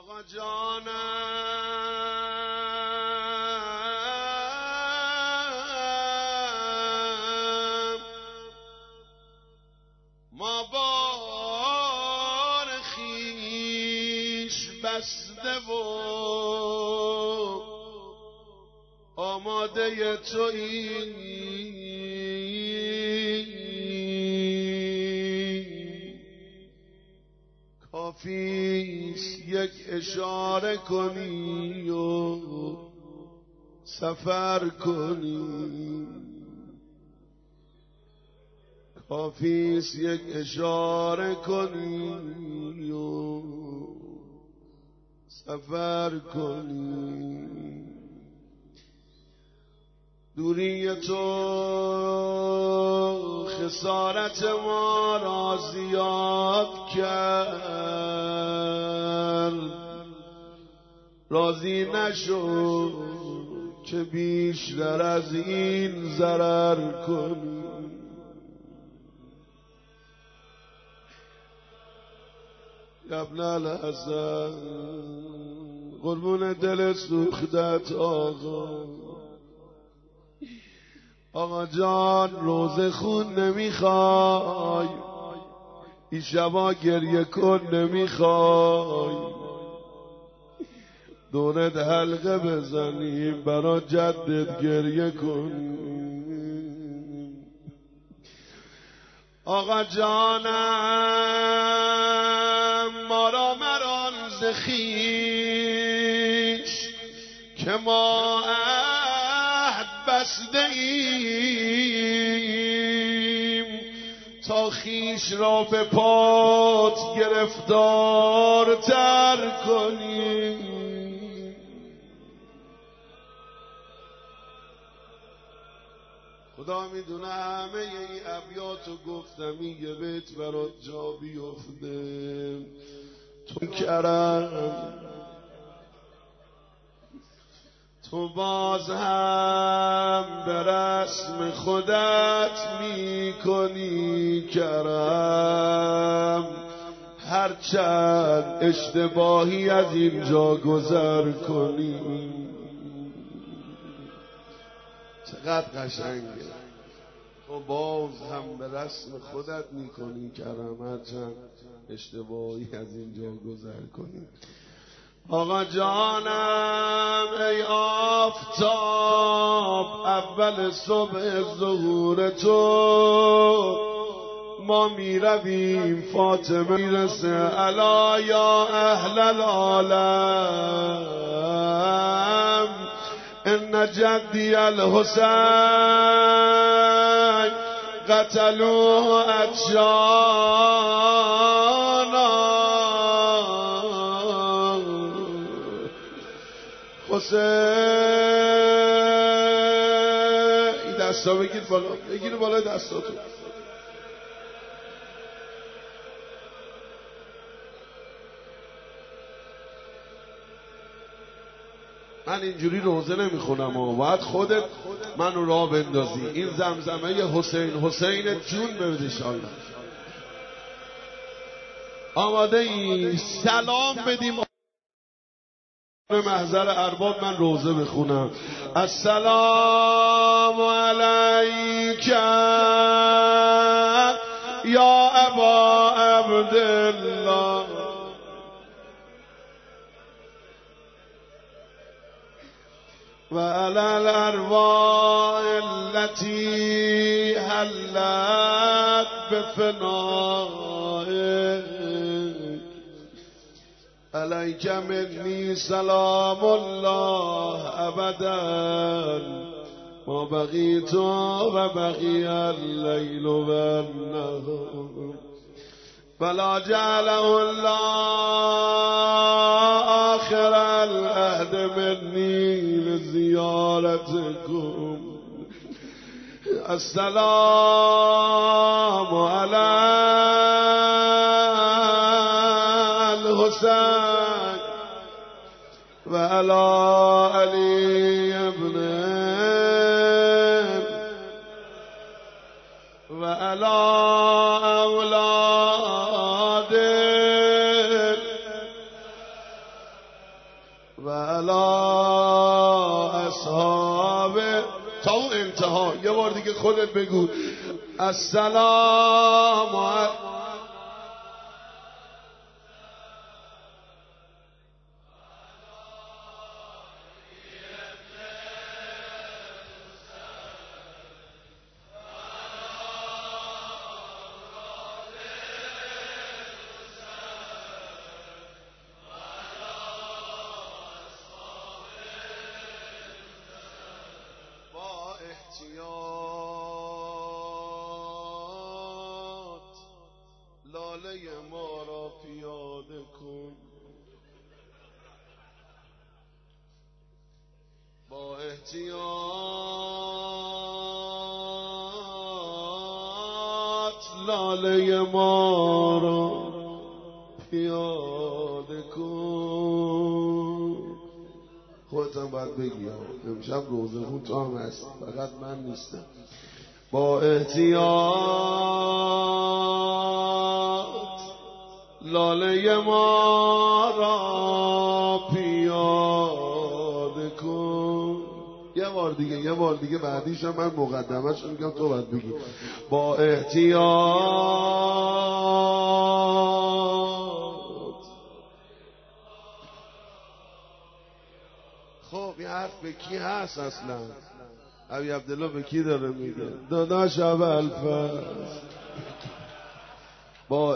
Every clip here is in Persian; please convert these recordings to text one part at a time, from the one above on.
آقا جانم ما بار خویش بسته و آماده تویی، کافیست یک اشاره کنی و سفر کنی، کافیست یک اشاره کنی و سفر کنی. دوری تو خسارت ما را زیاد کرد، راضی نشو که بیشتر از این ضرر کنی. ابن الحسن قربون دل سوختت آقا جان، روزه خون نمیخوای، این شبا گریه کن نمیخوای، دورت حلقه بزنیم برا جدت گریه کن. آقا جانم ما را مران ز خویش که ما بسته ایم تا خویش را به پات گرفتار تر کنیم. خدا میدونه همه این ابیاتو گفتم، یه بیت برات جا بیفته. تو کرم تو باز هم به رسم خودت میکنی کرم، هرچند اشتباهی از اینجا گذر کنی. چقدر قشنگه، تو باز هم به رسم خودت میکنی کرم، هرچند اشتباهی از اینجا گذر کنی. آقا جانم ای آفتاب، اول صبح ظهور تو ما میرویم، فاطمه میرسه الا یا اهل العالم ان جدی الحسین قتلوه عطشانا. حسین این دستا بگیر بالا، بگیر بالا دستاتو. من اینجوری روزه نمیخونم و باید خودت منو راه بندازی. این زمزمه حسین حسین جون ببید انشالله. آماده ای؟ سلام بدیم به محضر ارباب. من روزه بخونم. السلام علیک یا ابا عبدالله و علی الارواح التي حلت بفنائک علیک منی سلام الله ابدا ما بقیت و بقی اللیل و النهار بلا جعله الله آخر العهد منی لزیارتکم. السلام علی الحسین و علی علی ابن و علی اولاد و علی اصحاب تا اون انتها. یه بار دیگه خودت بگو السلام علیکم. لاله ما را پیاده کن با احتیاط، لاله ما را پیاده کن. خودت هم باید بگی امشب روزه خون تو هم هست، فقط من نیستم. با احتیاط لاله ما را پیاده کن. یه بار دیگه بعدیش هم من مقدمه‌اش میگم تو باید بگی با احتیاط. خب این حرف به کی هست اصلا؟ ابی عبدالله به کی داره میگه؟ داداش ابوالفضل. با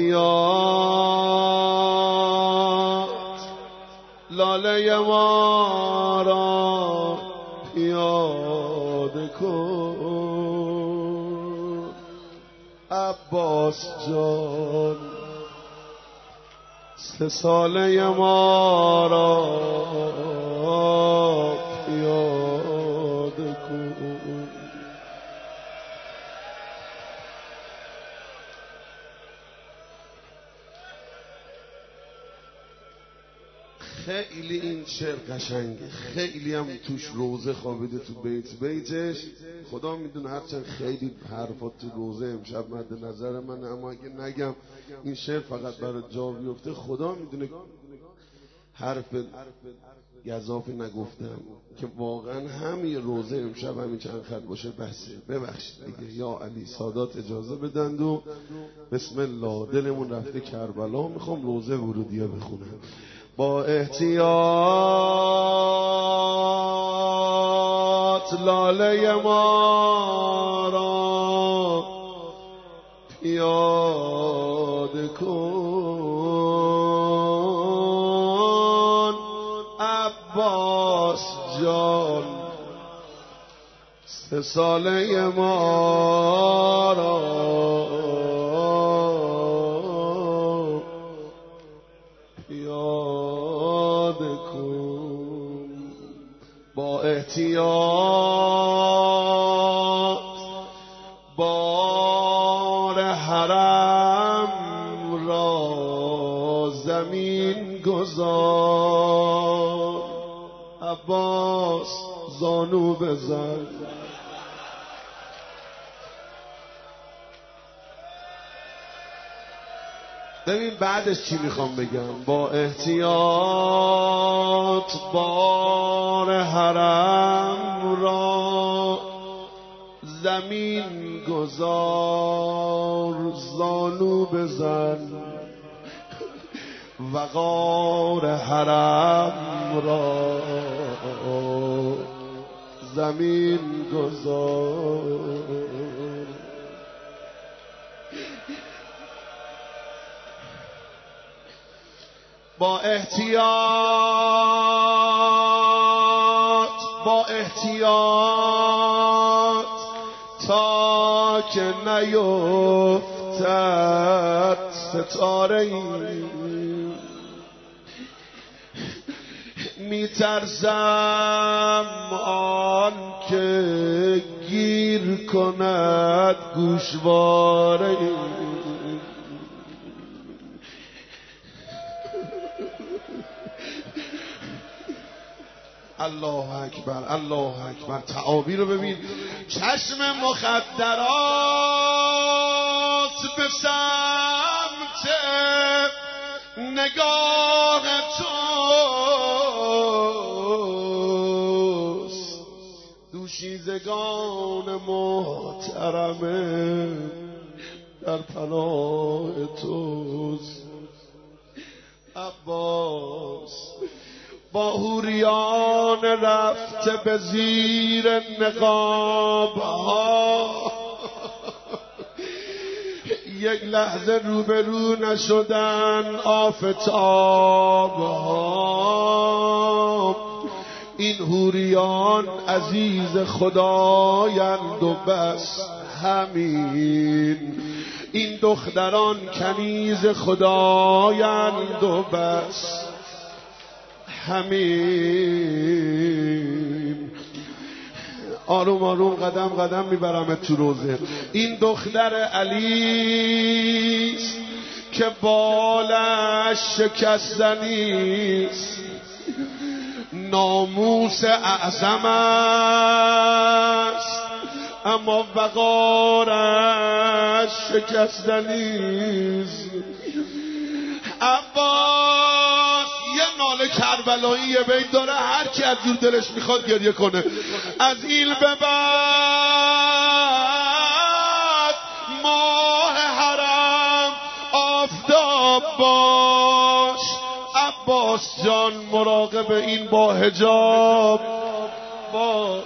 احتیاط لاله ما را پیاده کن. عباس جان 3 ساله ما را پیاده کن. خیلی این شعر قشنگه، خیلی هم توش روزه خوابیده تو بیتش. خدا میدونه هرچند خیلی حرفات تو روزه امشب مد نظر من، اما اگه نگم این شعر فقط برای جا بیفته خدا میدونه حرف گزافی نگفتم که واقعا همین روزه امشب همین چند خط باشه بسه. ببخشید دیگه یا علی سادات اجازه بدند و بسم الله. دلمون رفته کربلا، میخوام روزه ورودیه بخونم. با احتیاط لاله ما را پیاده کن. عباس جان 3 ساله ما را پیاده کن. با احتیاط بار حرم را زمین گذار. عباس زانو بزن. ببین بعدش چی میخوام بگم. با احتیاط بار حرم را زمین گذار. زانو بزن وقار حرم را زمین گذار. با احتیاط تا که نیفتد ستاره ای. میترسم آن که گیر کند گوشواره ای. الله اکبر الله اکبر. تعابیر رو ببین. چشم مخدرات به سمت نگاه تو عزیزگان محترمه در پناه توست عباس. با حوریان رفته به زیر نقاب ها، یک لحظه روبرو نشدن آفتاب ها. این حوریان عزیز خدایند و بس همین، این دختران کنیز خدایند و بس همین. آروم آروم قدم قدم میبرم تو روزه. این دختر علیست که بالش شکستنیست، ناموس اعظم است اما وقارش شکستنیست. عباس یه ناله کربلایی بیت داره، هر کی از جور دلش میخواد گریه کنه. از این به بعد ماه حرم آفتاب باش، عباس جان مراقب این با حجاب باش.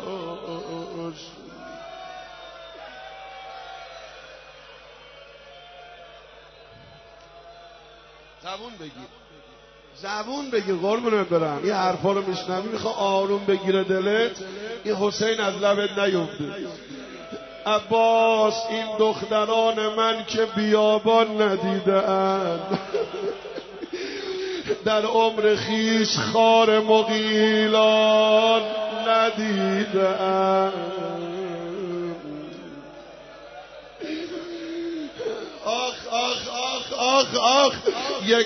زبون بگیر قربونت برم. یه حرفا رو میشنوی میخوا آروم بگیره دلت، این حسین از لبت نیفته. عباس این دختران من که بیابان ندیدن، در عمر خیش خار مغیلان ندیدن. آخ یک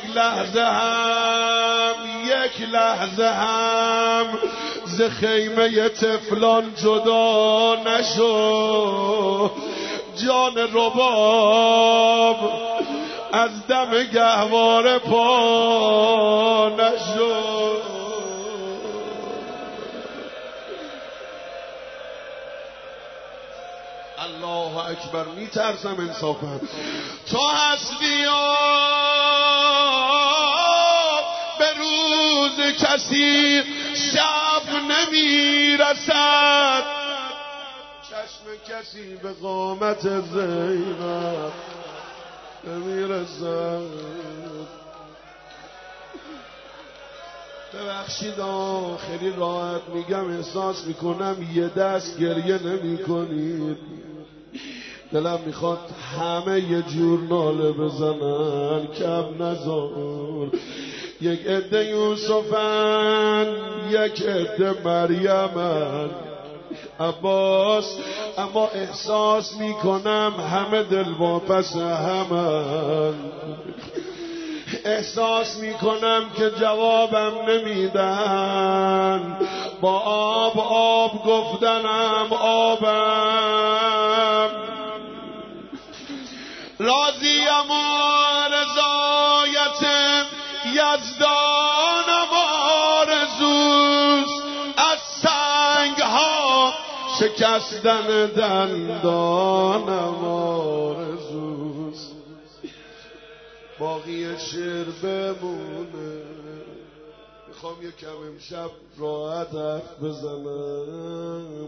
لحظه هم ز خیمه طفلان جدا نشو. جان رباب از دم گهواره پا نشو. الله اکبر. میترسم انصافا تو هستی به روز کسی شب نمیرسد، چشم کسی به قامت زینب نمیرسد. ببخشید خیلی راحت میگم، احساس میکنم یه دست گریه نمی کنید. دلم میخواد همه یه جور ناله بزنن، کم نزار. یک عده یوسفن، یک عده مریمن عباس، اما احساس میکنم همه دل واپس همن. احساس میکنم که جوابم نمیدن، با آب گفتنم آبم. راضیم و رضایت یزدانم آرزوست، از سنگ ها شکستن دندانم آرزوست. باقی شعر بمونه، میخوام یکم امشب راحت حرف بزنم.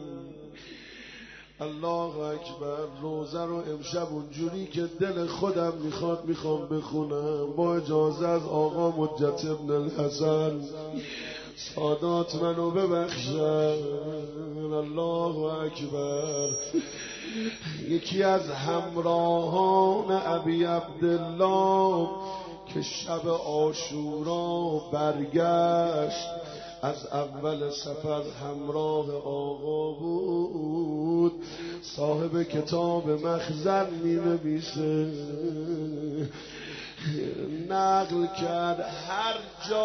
الله اکبر. روزه رو امشب اونجوری که دل خودم میخوام بخونم، با اجازه از آقا مجت ابن الحسن. سادات منو ببخشن. الله اکبر. یکی از همراهان ابی عبدالله که شب عاشورا برگشت، از اول سفر همراه آقا بود. صاحب کتاب مخزن می نویسه، نقل کرد هر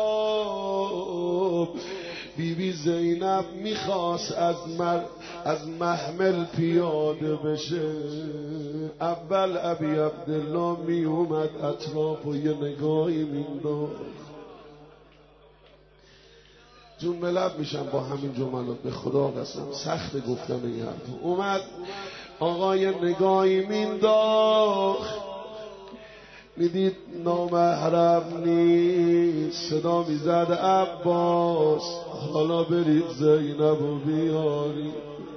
جا بیبی زینب میخواست از محمل پیاده بشه، اول ابی عبدالله می اومد اطراف و یه نگاهی مینداخت. جون ملب میشم با همین جملات، به خدا قسم سخت گفتن این حرف. اومد آقای نگاهی مینداخت، میدید نامحرم نیست، صدا میزد عباس حالا برید زینبو بیاری.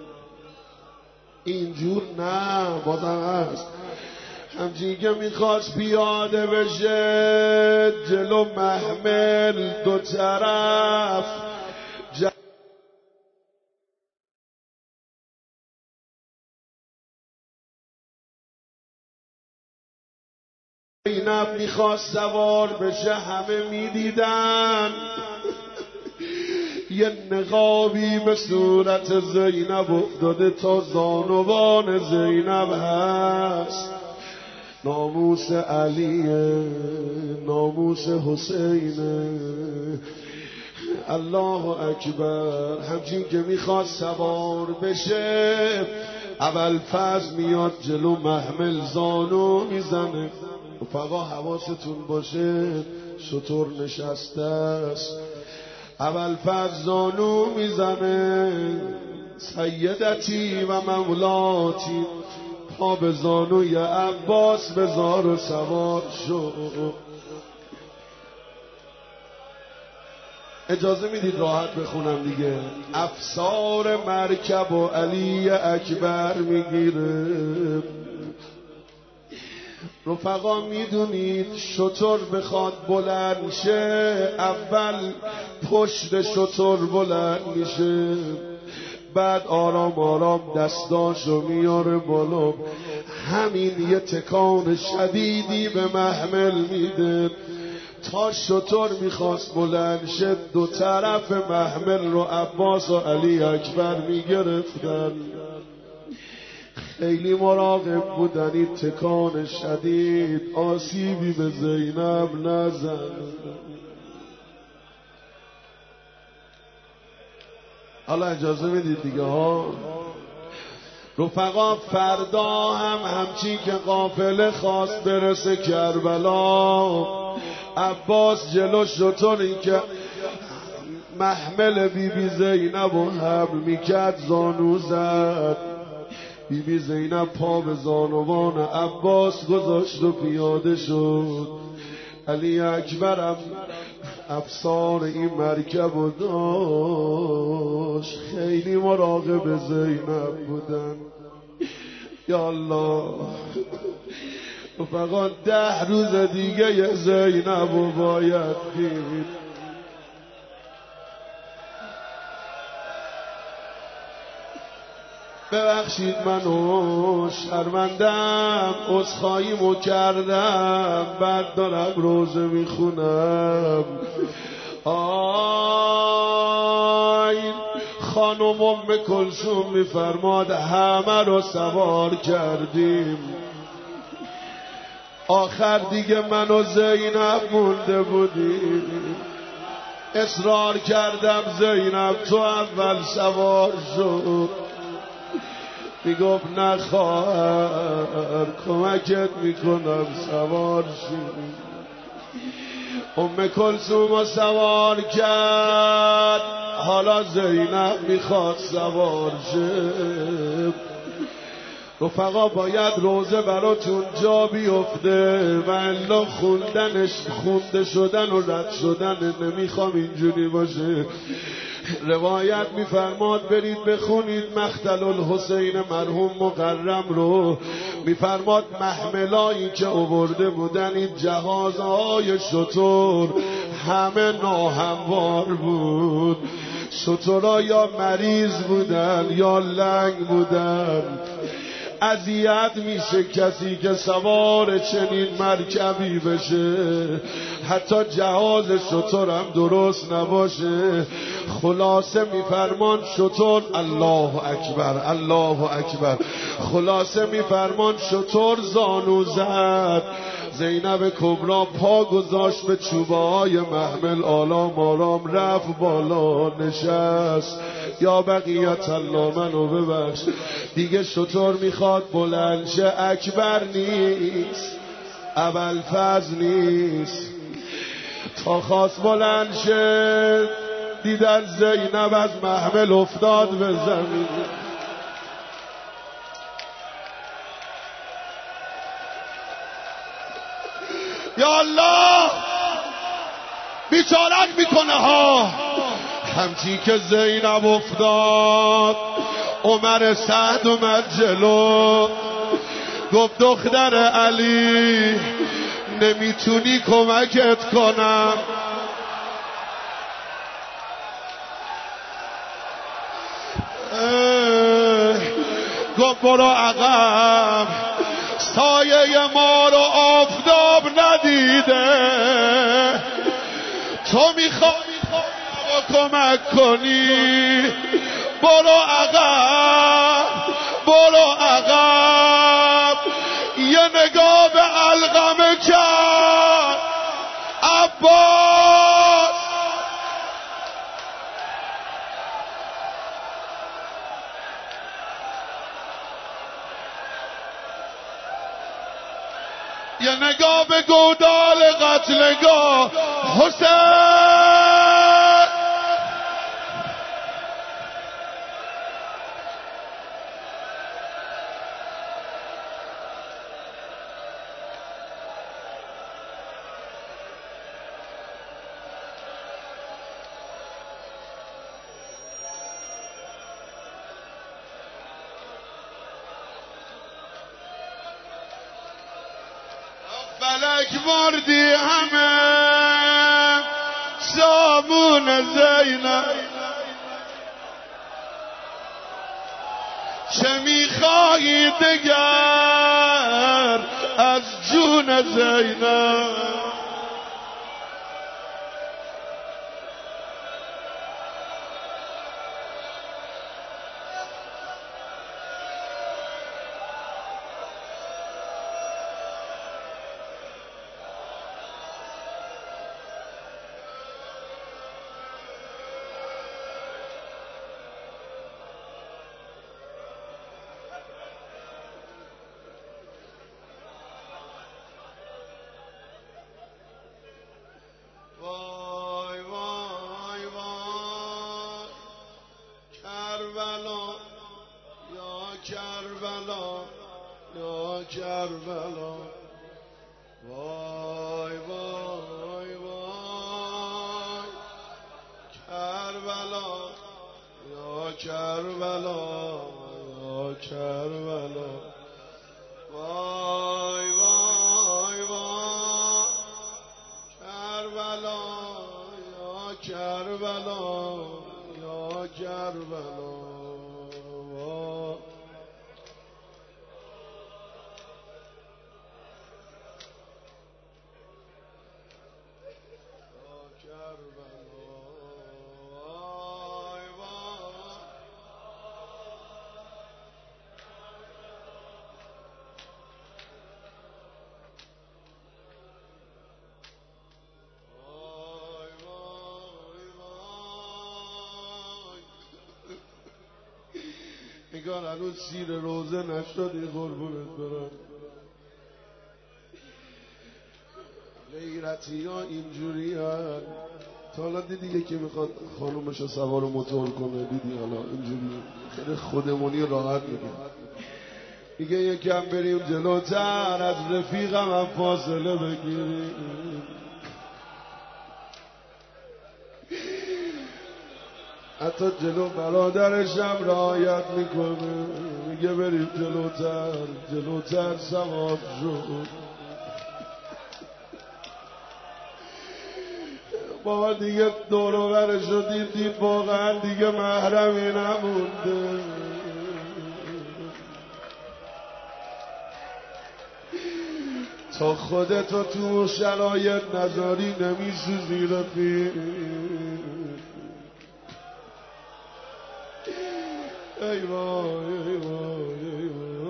اینجور نه، بازم هست همچین که میخواست پیاده بشه جلو محمل دو طرف زینب میخواست سوار بشه، همه میدیدن یه نقابی به صورت زینب افتاده تا زانوان زینب هست. ناموس علیه، ناموس حسینه، الله اکبر. همچین که میخواد سوار بشه اول فاز میاد جلو محمل زانو میزنه. رفقا حواستون باشه شطور نشسته است، اول فاز زانو میزنه سیدتی و مولاتی، پا به زانوی عباس بذار و سوار شو. اجازه میدید راحت بخونم دیگه. افسار مرکب و علی اکبر میگیره. رفقا میدونید شطور بخواد بلند شه اول پشت شطور بلند میشه، بعد آرام آرام دستاشو میاره بالا، همین یه تکان شدیدی به محمل میده. تا شطور میخواست بلند شه دو طرف محمل رو عباس و علی اکبر میگرفتن. خیلی مراقب بودن این تکان شدید آسیبی به زینب نزن. حالا اجازه میدید دیگه ها. رفقا فردا همچین که قافله خواست برسه کربلا، عباس جلو شطور این که محمل بی زینب و حمل میکرد زانو زد. بی زینب پا به زانوان عباس گذاشت و پیاده شد. علی اکبرم افسار این مرکب و داشت، خیلی مراقب زینب بودن. یا الله فقط 10 روز دیگه زینب و باید دید. ببخشید منو شرمندم، عذرخواهیمو کردم، بعد دارم روزه میخونم. آی خانم ام کلثوم میفرماد همه رو سوار کردیم، آخر دیگه من و زینب مونده بودیم. اصرار کردم زینب تو اول سوار شد، میگفت نه خواهر کمکت میکنم سوار شی. ام کلثوم سوار کرد، حالا زینب میخواد سوار شه. رفقا باید روزه براتون جا بیفته و الا خونده شدن و رد شدن نمیخوام اینجوری باشه. روایت میفرماد برید بخونید مقتل الحسین مرحوم مکرم رو. میفرماد محملایی که آورده بودن این جهازهای شطور همه ناهموار بود. شطورها یا مریض بودن یا لنگ بودن. اذیت میشه کسی که سوار چنین مرکبی بشه، حتی جهاز شطور هم درست نباشه. خلاصه میفرمان شطور، الله اکبر الله اکبر، خلاصه میفرمان شطور زانو زد. زینب کبرا پا گذاشت به چوبه های محمل، آرام آرام رفت بالا نشست. یا بقیت الله منو ببخش، دیگه شطور میخواد بلند شه، اکبر نیست ابوالفضل نیست. تا خواست بلند شه دیدن زینب از محمل افتاد به زمین. یا الله بیچارت میکنه ها. همچی که زینب افتاد عمر سعد اومد جلو گفت دختر علی نمیتونی کمکت کنم. گفت برو عقب سایه ما رو آفتاب ندیده تو میخوای کمک کنی. برو عقب برو عقب. یه نگاه به علقمه کرد عباس. یه نگاه به گودال قتلگاه حسین. فلک مردی همه سامون زینب. چه میخوایی دگر از جون زینب؟ کربلا یا کربلا وای وای وای کربلا یا کربلا یا کربلا وای وای وای کربلا یا کربلا یا کربلا نگار هنوز سیر روزه نشدی قربونت برم. غیرتی ها اینجوری هست. تا حالا دیدی یکی میخواد خانومشو سوار موتور کنه؟ دیدی حالا اینجوری خیلی خودمونی راحت میگه یکم بریم جلوتر از رفیقم هم فاصله بگیریم. حتی جلو برادرش هم رعایت میکنه. میگه بریم جلوتر سوار شد. بابا دیگه دور و برش رو دید واقعا دیگه محرمی نمونده. تا خودتو تو شرایط نذاری نمیسوزی رفیق. ای وای ای وای ای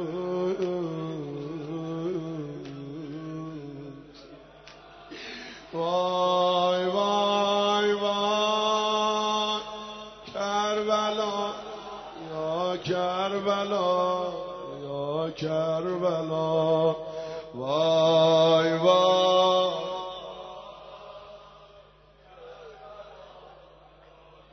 وای وای وای کربلا یا کربلا یا کربلا وای وای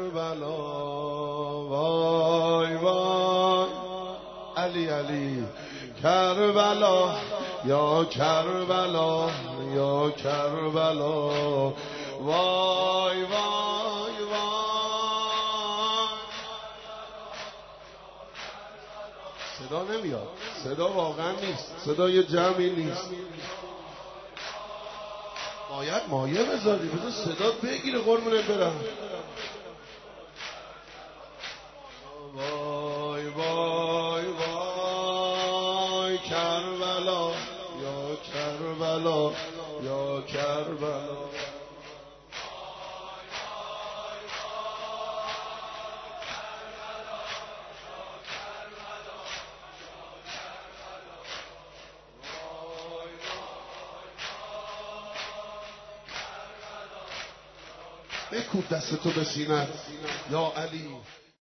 کربلا وای وای علی علی کربلا یا کربلا یا کربلا وای وای وای. صدا نمیاد، صدا واقعا نیست، صدای جمعی نیست. باید مایه بذاری، بذار صدا بگیره قربونت برم. وای وای وای کربلا یا کربلا یا کربلا. بکوب دست تو به سینت یا علی.